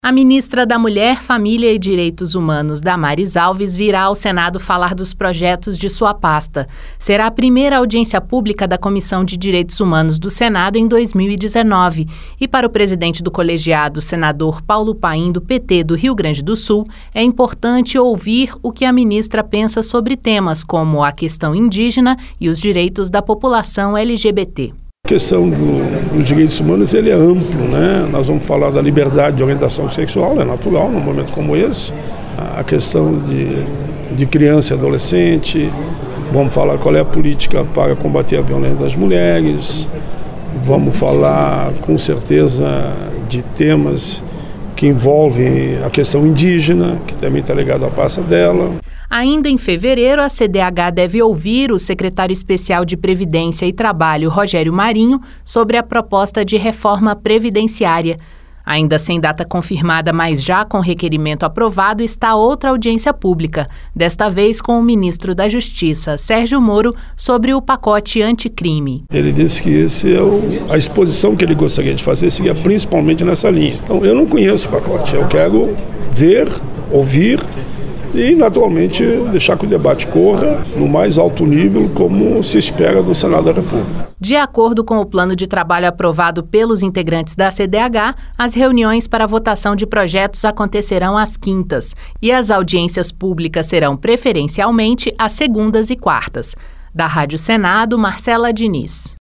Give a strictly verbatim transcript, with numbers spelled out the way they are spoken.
A ministra da Mulher, Família e Direitos Humanos, Damares Alves, virá ao Senado falar dos projetos de sua pasta. Será a primeira audiência pública da Comissão de Direitos Humanos do Senado em dois mil e dezenove. E para o presidente do colegiado, senador Paulo Paim, do P T do Rio Grande do Sul, é importante ouvir o que a ministra pensa sobre temas como a questão indígena e os direitos da população L G B T. A questão do, dos direitos humanos ele é amplo, né? Nós vamos falar da liberdade de orientação sexual, é natural num momento como esse. A questão de, de criança e adolescente, vamos falar qual é a política para combater a violência das mulheres, vamos falar com certeza de temas que envolvem a questão indígena, que também está ligado à pasta dela. Ainda em fevereiro, a C D H deve ouvir o secretário especial de Previdência e Trabalho, Rogério Marinho, sobre a proposta de reforma previdenciária. Ainda sem data confirmada, mas já com requerimento aprovado, está outra audiência pública, desta vez com o ministro da Justiça, Sérgio Moro, sobre o pacote anticrime. Ele disse que esse é o, a exposição que ele gostaria de fazer seria principalmente nessa linha. Então, eu não conheço o pacote, eu quero ver, ouvir e, naturalmente, deixar que o debate corra no mais alto nível, como se espera do Senado da República. De acordo com o plano de trabalho aprovado pelos integrantes da C D H, as reuniões para votação de projetos acontecerão às quintas e as audiências públicas serão preferencialmente às segundas e quartas. Da Rádio Senado, Marcela Diniz.